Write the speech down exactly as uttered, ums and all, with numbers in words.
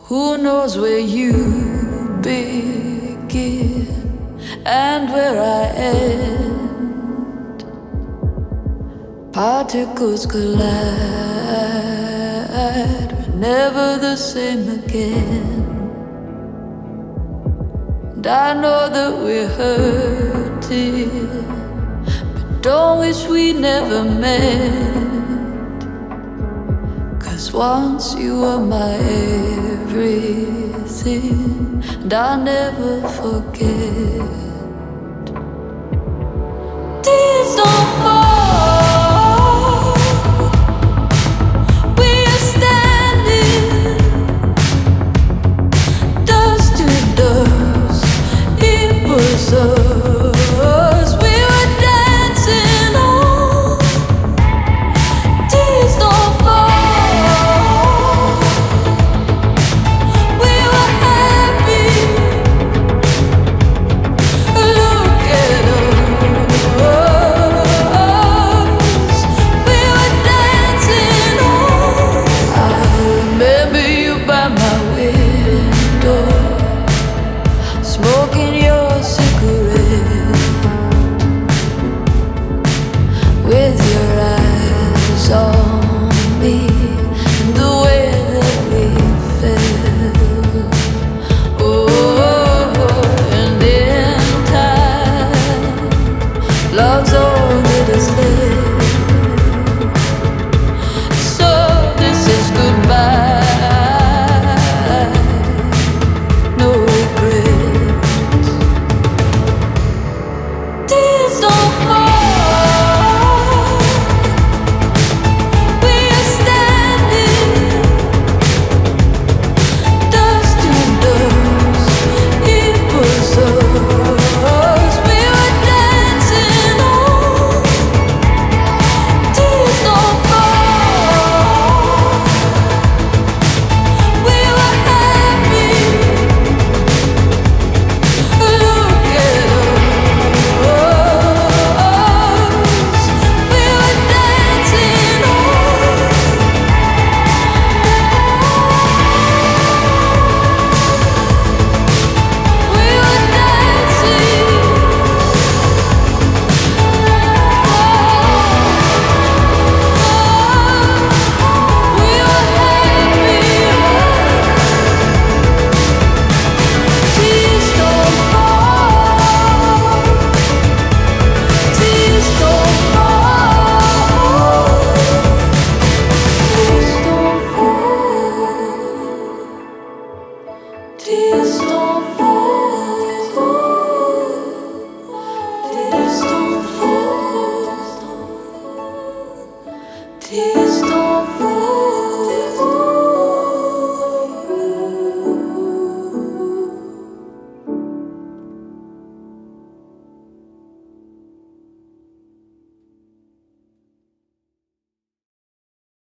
Who knows where you begin and where I end? Particles collide, we're never the same again. And I know that we're hurting, but don't wish we never met. Cause once you were my everything, and I'll never forget. Tears don't fall, we're standing, dust to dust, it was us, we were dancing on. Tears don't fall. Smoking your cigarette with your eyes on me, the way that we felt. Oh, and in time, love's all that is left. So this is goodbye. Tears don't fall, tears don't fall, tears don't fall.